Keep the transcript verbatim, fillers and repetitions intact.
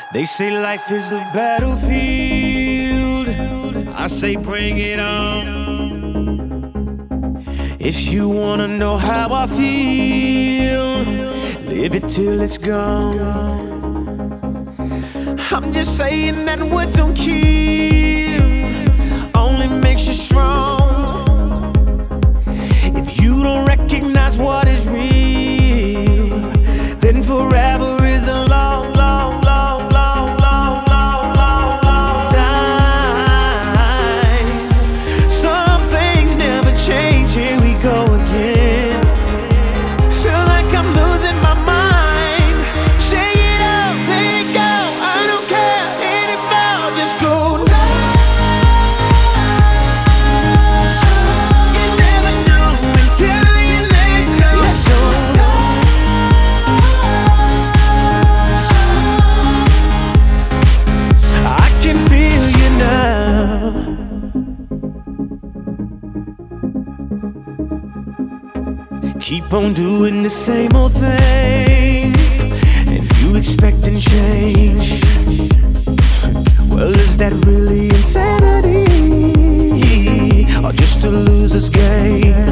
They say life is a battlefield. I say bring it on. If you wanna know how I feel, live it till it's gone. I'm just saying that what don't kill only makes you strong. If you don't recognize what is real, then forever is a long, long, long, long, long, long, long, long time. Some things never change, here we go again. Feel like I'm losing my mind. Shake it up, let it go, I don't care, hit it fall, just go now. You never know until you let go. Let's go now. I can feel you now. Keep on doing the same old thing, and you expecting change. Well, is that really insanity, or just a loser's game?